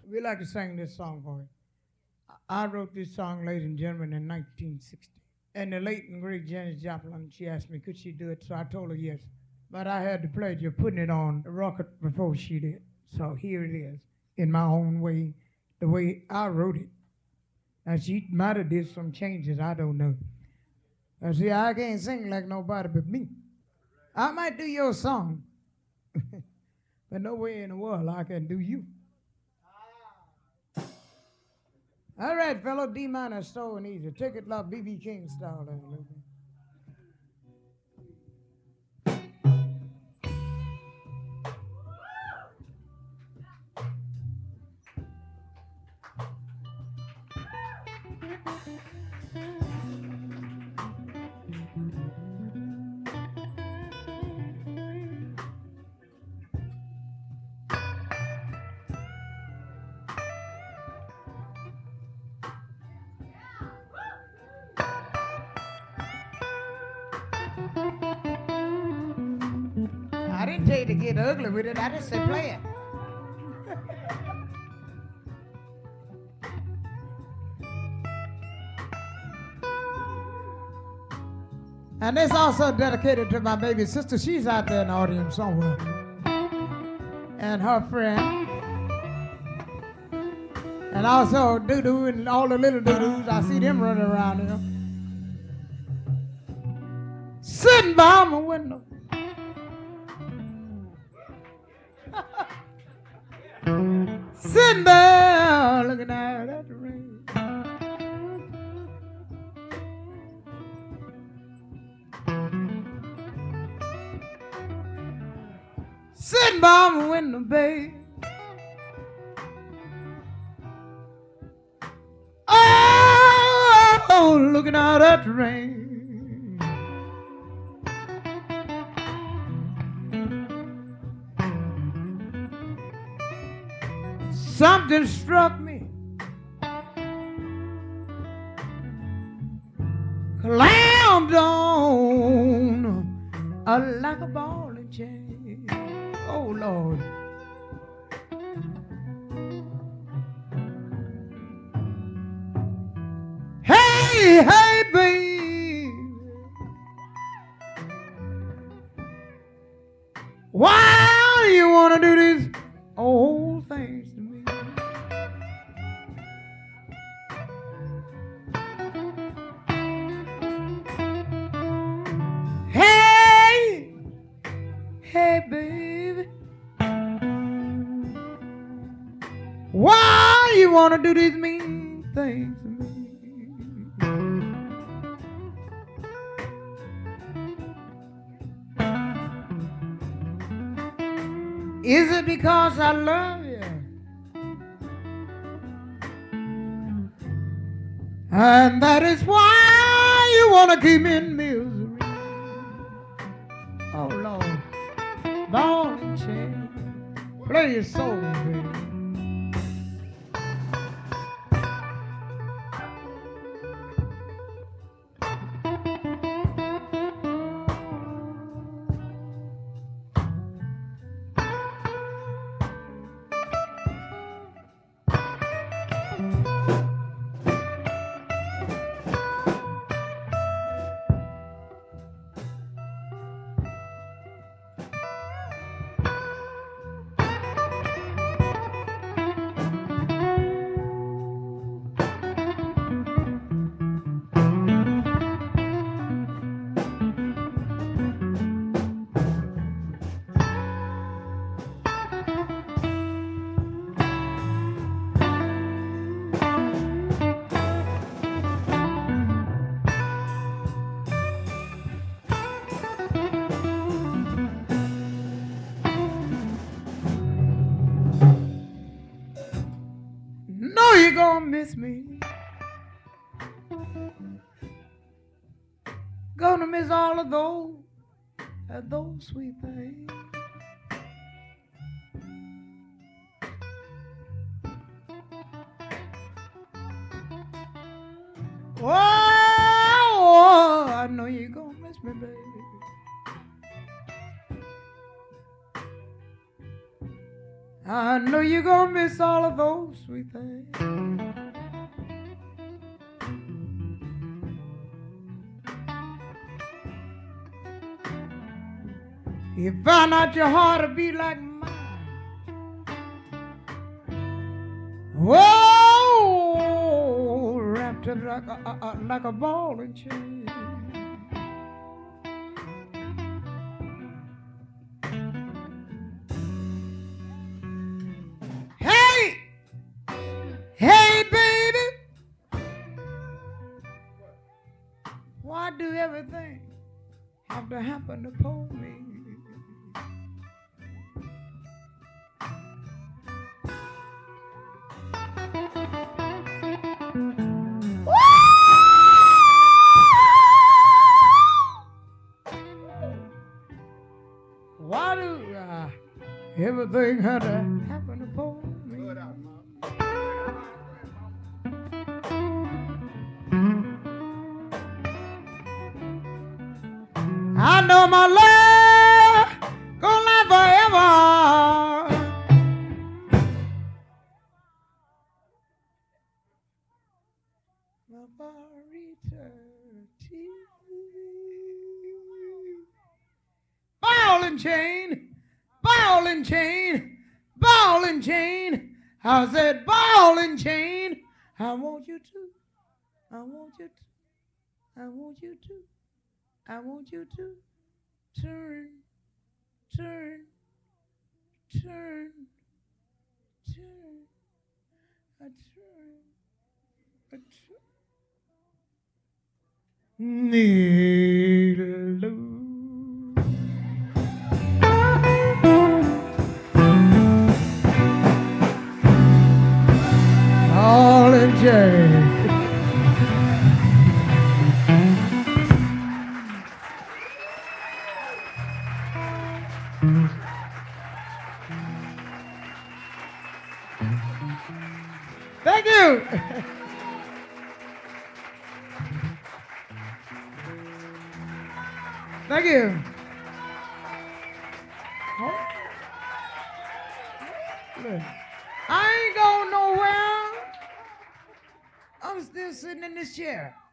We like to sing this song for you. I wrote this song, ladies and gentlemen, in 1960. And the late and great Janis Joplin, she asked me, could she do it? So I told her yes. But I had the pleasure of putting it on the record before she did. So here it is, in my own way, the way I wrote it. Now, she might have did some changes, I don't know. See, I can't sing like nobody but me. I might do your song, but no way in the world I can do you. All right, fellow, D minor, slow and easy. Take it like B.B. King style. There. I didn't tell you to get ugly with it. I just said play it. And this also dedicated to my baby sister. She's out there in the audience somewhere. And her friend. And also Doo-Doo and all the little Doo-Doos. I see them running around here. Sitting by my window. Sitting there looking out at the rain. Sitting by my window, babe. Oh, looking out at the rain. Something struck me. Clammed on like a ball and chain. Oh, Lord. Hey, hey, babe. Why do you want to do these old things to me? Hey, hey, baby. Why you want to do these mean things to me? Is it because I love you? And that is why you want to keep me in misery? Oh, Lord. Ball and chain. Play your soul, baby. Know you're gonna miss me. Gonna miss all of those sweet things. Oh, I know you're gonna miss me, baby. I know you're gonna miss all of those sweet things. You found out your heart to be like mine. Whoa, wrapped it like a ball and chain. Hey, hey, baby, why do everything have to happen to poor me? Why do everything had to happen to poor me? I know my love gonna last forever. Ball and chain, ball and chain, ball and chain. I said ball and chain. I want you to, I want you to, I want you to, I want you to turn, turn, turn, turn, a turn, a turn. Needle. All in Jay. Thank you. Thank you. Oh. I ain't going nowhere. I'm still sitting in this chair.